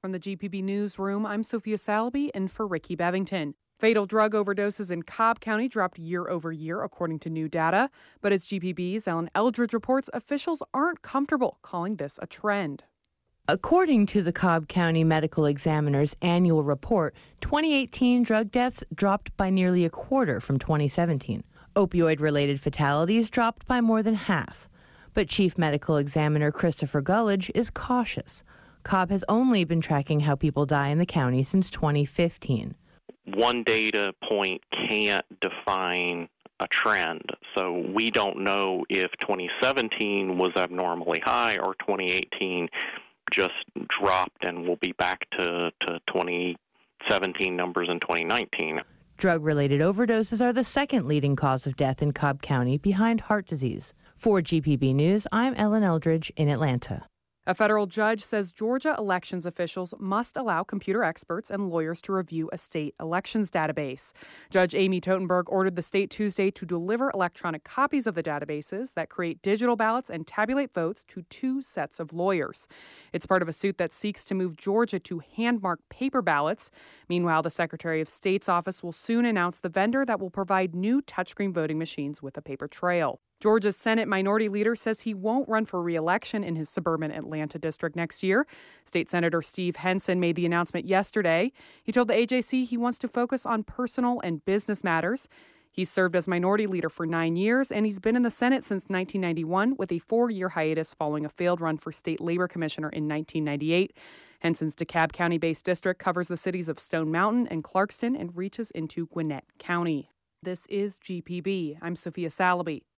From the GPB Newsroom, I'm Sophia Salaby in for Ricky Bevington. Fatal drug overdoses in Cobb County dropped year over year, according to new data. But as GPB's Ellen Eldridge reports, officials aren't comfortable calling this a trend. According to the Cobb County Medical Examiner's annual report, 2018 drug deaths dropped by nearly a quarter from 2017. Opioid-related fatalities dropped by more than half. But Chief Medical Examiner Christopher Gullidge is cautious. Cobb has only been tracking how people die in the county since 2015. One data point can't define a trend. So we don't know if 2017 was abnormally high or 2018 just dropped and we'll be back to 2017 numbers in 2019. Drug-related overdoses are the second leading cause of death in Cobb County behind heart disease. For GPB News, I'm Ellen Eldridge in Atlanta. A federal judge says Georgia elections officials must allow computer experts and lawyers to review a state elections database. Judge Amy Totenberg ordered the state Tuesday to deliver electronic copies of the databases that create digital ballots and tabulate votes to two sets of lawyers. It's part of a suit that seeks to move Georgia to hand-mark paper ballots. Meanwhile, the Secretary of State's office will soon announce the vendor that will provide new touchscreen voting machines with a paper trail. Georgia's Senate Minority Leader says he won't run for re-election in his suburban Atlanta district next year. State Senator Steve Henson made the announcement yesterday. He told the AJC he wants to focus on personal and business matters. He's served as Minority Leader for 9 years, and he's been in the Senate since 1991 with a 4-year hiatus following a failed run for State Labor Commissioner in 1998. Henson's DeKalb County-based district covers the cities of Stone Mountain and Clarkston and reaches into Gwinnett County. This is GPB. I'm Sophia Salaby.